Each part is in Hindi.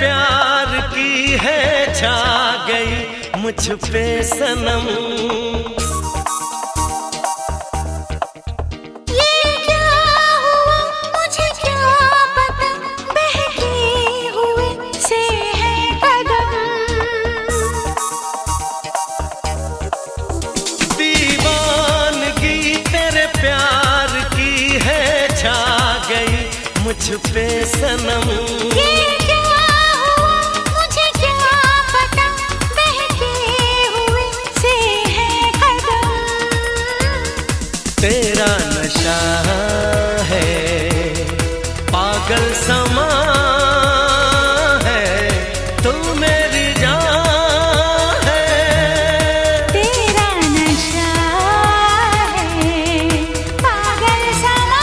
प्यार की है छा गई मुझ पे सनम। मुझ पे सनम ये क्या हुआ मुझे क्या पता, बहके हुए से है कदम। तेरा नशा है पागल समा है, तू मेरी जान है। तेरा नशा है पागल समा,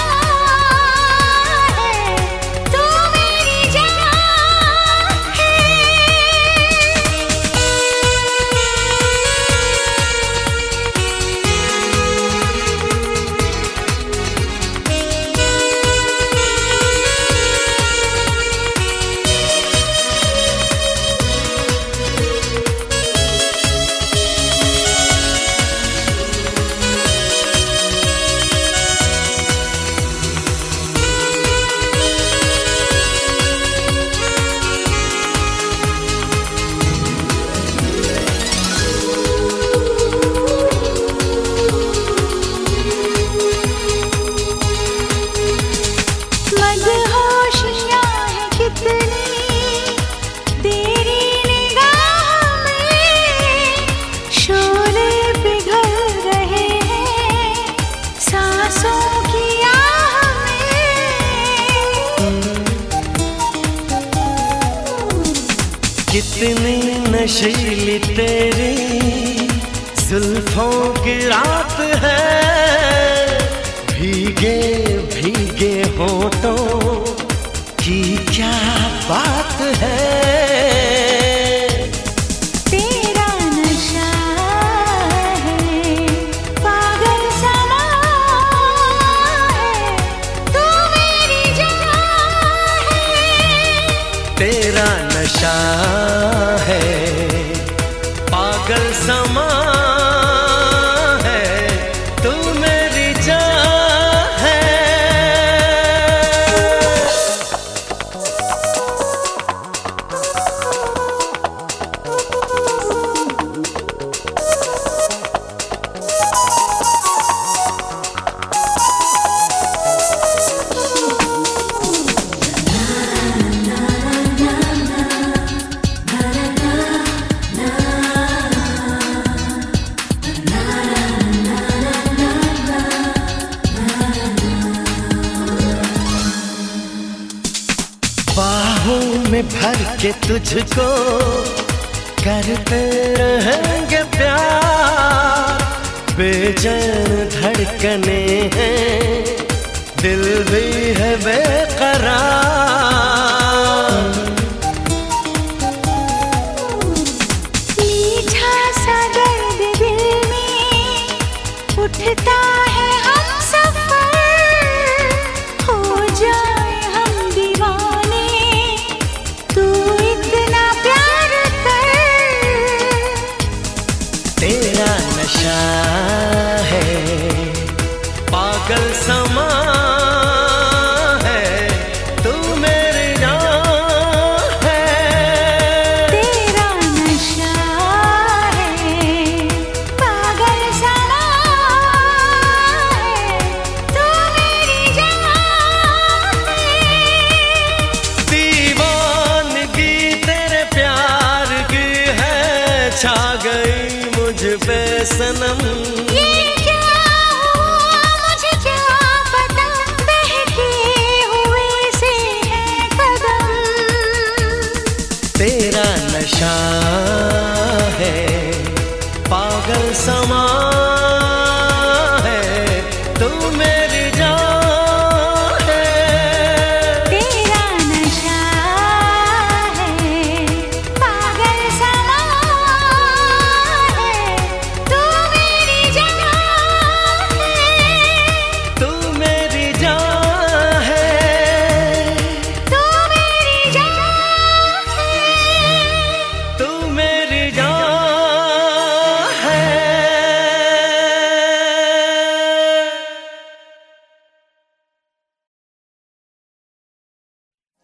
कितनी नशीली तेरी जुल्फों की रात है, भीगे भीगे होठों की क्या बात है। तेरा नशा है पागल समा है, तू मेरी जान है। तेरा नशा है पागल समा है, तू मेरी जान है। बाहों में भर के तुझको करते रहेंगे प्यार, बेचैन धड़कने हैं दिल भी है बेकरार। मीठा सा दर्द दिल में उठता है, हम सफर हो जाए हम दीवाने, तू इतना प्यार कर। तेरा नशा है पागल समा है, तू मेरी जान है। तेरा नशा है पागल समा है, तू मेरी जान है। दीवानगी तेरे प्यार की है छा गई मुझ पे सनम।